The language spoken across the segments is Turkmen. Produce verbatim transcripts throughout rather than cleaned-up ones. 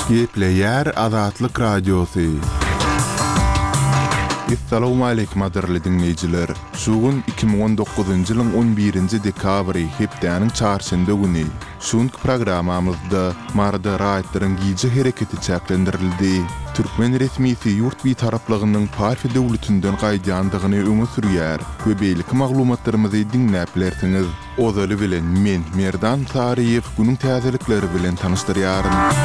Gepleyer Azatlyk Radiosu. Assalamu alaykum adirli dinleyijiler. Şugun iki bin on dokuzuncu ýylyň on birinji dekabry hepdeniň çarşamba güni. Şuňky programamyzda marda raýatlaryň giýji hereketi çäklendirildi. Türkmen resmisi ýurt bir taraplygynyň Parfi döwletinden gaýdandygyny öňe sürýär we beýlik maglumatlarymyzy dinläp bilersiňiz. Ozaly bilen men Merdan Sariýew günüň täzelikleri bilen tanyşdyrýaryn.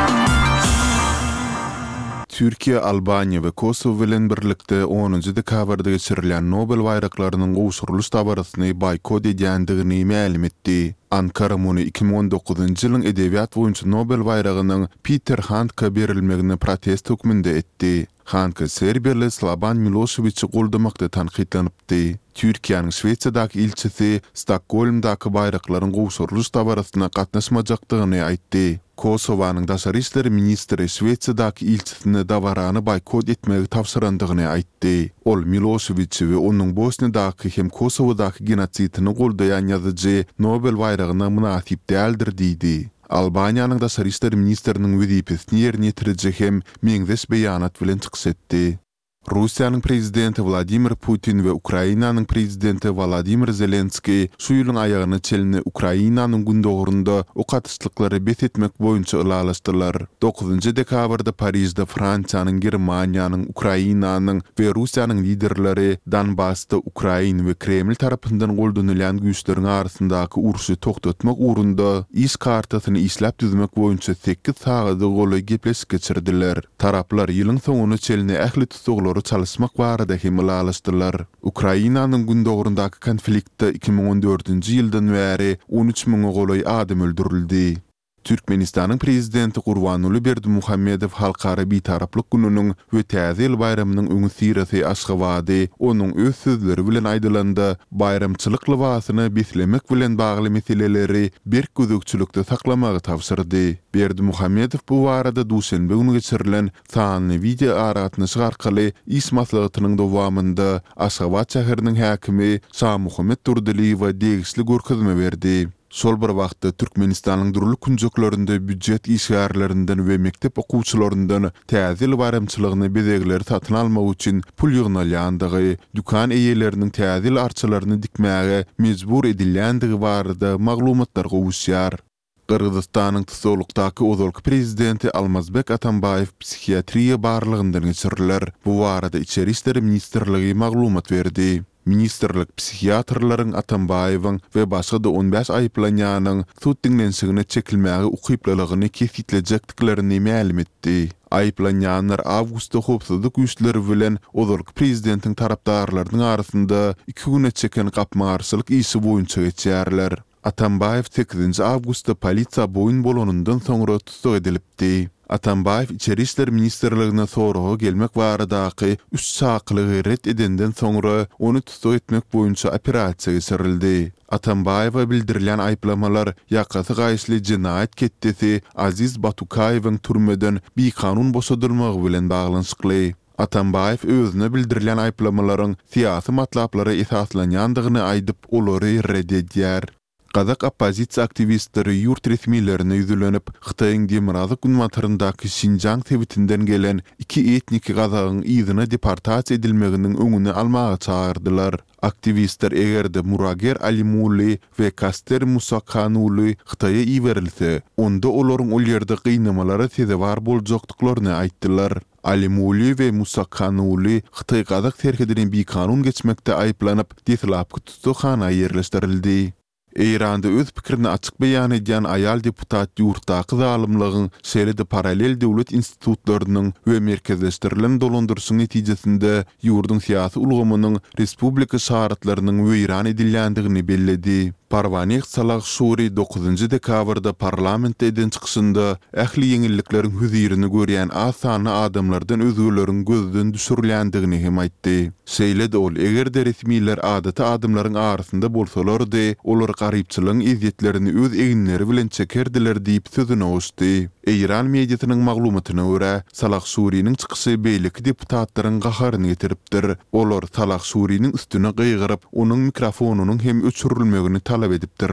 Türkiýe, Albaniýa we Kosow bilen birlikde onuncu dekabrda geçirilen Nobel bayraklarynyň gowşurylyş tabarasyny boykot edýändigini ma'lum etdi. Ankara muny iki bin on dokuzuncu ýylyň edebiýat boýunça Nobel bayragynyň Peter Handke berilmegini protest hökmünde etdi. Handke Serbiýaly Slobodan Miloševiçi goldamakda tanqidlanypdy. Türkiýanyň Şweýçardaky ilçisi Stokholmdaky bayraklaryň gowşurylyş tabarasyna gatnaşmajakdygyny aýtdy. Kosowanyň daşary işleri ministri Şweýçardaky ilçisini dawarany boykot etmegi tapşyrandygyny aýtdy. Ol Miloševiçi we onuň Bosniýadaky hem Kosowdaky genosidini goldaýan ýazyjy Nobel bayragyna münasip däldir diýdi. Albaniýanyň daşary işleri ministriniň wezipesini ýerine ýetirjek hem meňzeş beýanat bilen çykyş etdi. Russiýanyň prezidenti Vladimir Putin we Ukrainanyň prezidenti Volodymyr Zelenski şu ýylyň aýagyny çelini Ukrainanyň gündogrunda okatçylyklary bet etmek boýunça ulalaşdylar. dokuzuncu dekabrda Parisde Fransiýanyň, Germaniýanyň, Ukrainanyň we Russiýanyň liderleri Donbassda Ukraina we Kreml tarapyndan goldanılan güýçleriň arasyndaky uruşy toktatmak uğrunda iş kartasyny işläp düzmek boýunça sekiz sagada goly gepleşik geçirdiler. Taraplar ýylyň soňuny çelini ähli tutuglar çalışmak barada hem ulalaşdylar. Ukrainanyň gündogrundaky konfliktde iki bin on dördünci ýyldan bäri on üç miň goly adam öldürildi. Türkmenistanyň prezidenti Gurbanuly Berdimuhammedow halkara bir taraplyk gününiň we täze bayramynyň öňü sirasy aşgabady. Onuň öz sözleri bilen aýdylanda bayramçylyk libasyny beslemek bilen bagly meseleleri bir gözükçülükde saklamagy tapşyrdy. Berdimuhammedow bu barada duşenbe günü geçirilen sanly video aragatnaşyk arkaly iş maslahatynyň dowamında Aşgabat şäheriniň häkimi Şah Muhammed Turdyly we degişli görkezme berdi. Sol bir wagtda Türkmenistanyň durly kunjuklarynda büdjet işgärlerinden we mektep okuwçylaryndan täze bayramçylygyny bezegleri satyn almak üçin pul ýygnalýandygy, dükan eýeleriniň täze arçylaryny dikmäge mejbur edilýändigi barada maglumatlar gowuşýar. Kırgızstanyň Tysolukdaky ozalky prezidenti Almazbek Atambayew psihiatriýa barlygyndan geçiriler. Bu barada Içeri işleri ministrligi maglumat berdi. Ministerlik psihiatrlaryň Atambayewyň we başga da on beş aýplanýanyň sud dinlenşigine çekilmäge ukyplalygyny kesitlejakdiklerini ma'lum etdi. Aýplanýanlar awgustda hopsuzlyk güýçleri bilen ozalky prezidentiň tarapdarlarynyň arasynda iki güne çeken gapmagarçylyk işi boýunça geçýärler. Atambayew sekizinci awgustda polisiýa boýun bolonundan soňra tutuk edilipdi. Atambayew İçeri işleri ministrligine soraga gelmek baradaky üç saklygy ret edenden soňra onu tutuk etmek boýunça operasiýa geçirildi. Atambayewa bildirilen aýplamalar ýakasy gaýşly jinayet ketdesi Aziz Batukayewiň türmeden bir kanun boşadylmagy bilen baglanyşykly. Atambayew özüne bildirilen aýplamalaryň siýasy matlaplara esaslanýandygyny aýdyp olary reddedýär. Kazak opozisiýa aktivistleri ýurt resmiýetlerine ýüzlenip Hytaýyň Demirazy günmataryndaky Şinjan sebitinden gelen iki etnik gazagyň ýzyna deportasiýa edilmeginiň öňüni almaga çağırdylar. Aktivistler egerde Murager Alimuly we Kaster Musakhanuly Hytaýa iwerilse, onda olaryň ol ýerde gynamalara sebäp boljakdyklaryny aýtdylar. Alimuly we Musakhanuly Hytaý gazak serhediniň bir kanun geçmekde aýplanyp deslapky tutukhana ýerleşdirildi. Eýranda öz pikirini açyk beýan edýän aýal deputat ýurtdaky zalymlygyň şeride paralel döwlet institutlarynyň we merkezleşdirilen dolandyrşyň netijesinde ýurdun syýasy ulgamynyň respublika şaratlarynyň weýran edilýändigini belledi. Parwany Salak Şuri dokuzuncu dekabrda parlamentde eden çykyşynda ähli ýeňilliklerin hüzirini görýän az sanly adamlardan özgürleriň gözden düşürilýändigini hem aýtdy. Şeýle-de ol egerde resmiýetler adaty adamlaryň arasynda bolsalardy, olar garypçylygyň izzetlerini öz eginleri bilen çekerdiler diýip sözüne oşdy. Eýran mediasynyň maglumatyna görä, Salak Şuriň çykyşy beýleki deputatlaryň gaharyny getiripdir. Olar Salak Şuriň üstüne gyýgyryp, onuň mikrofonunyň hem öçürilmegini talap edipdir.